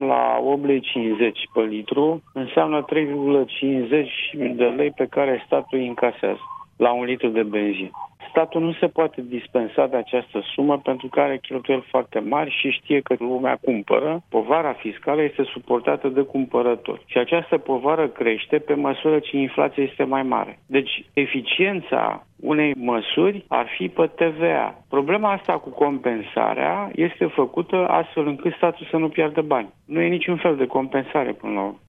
la 8,50 lei pe litru, înseamnă 3,50 de lei pe care statul îi încasează la un litru de benzină. Statul nu se poate dispensa de această sumă pentru că are cheltuieli foarte mari și știe că lumea cumpără. Povara fiscală este suportată de cumpărători și această povară crește pe măsură ce inflația este mai mare. Deci eficiența unei măsuri ar fi pe TVA. Problema asta cu compensarea este făcută astfel încât statul să nu piardă bani. Nu e niciun fel de compensare până la urmă.